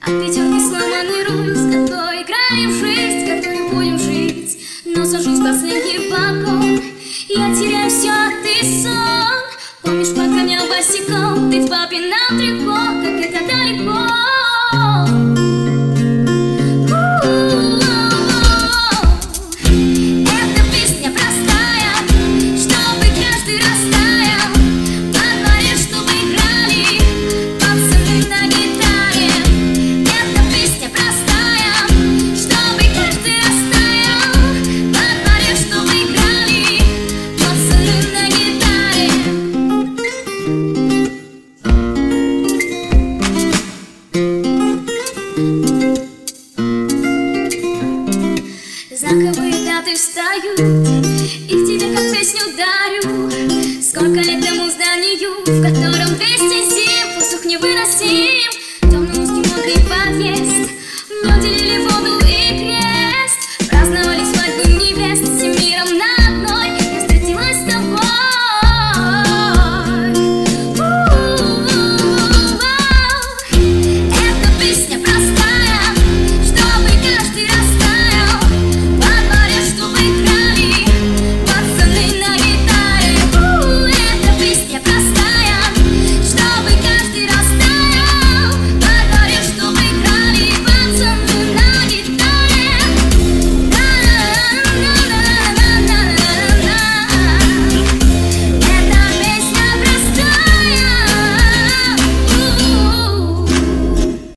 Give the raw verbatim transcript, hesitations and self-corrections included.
пятерки сломанный руль, с которой играем в жизнь, с которой будем жить. Но сажусь в последний вагон, я теряю все, а ты сон. Помнишь, под камнем босиком, ты в папином трико, как это далеко. Знаковые даты встают, и тебе как песню дарю. Сколько лет тому зданию, в котором весь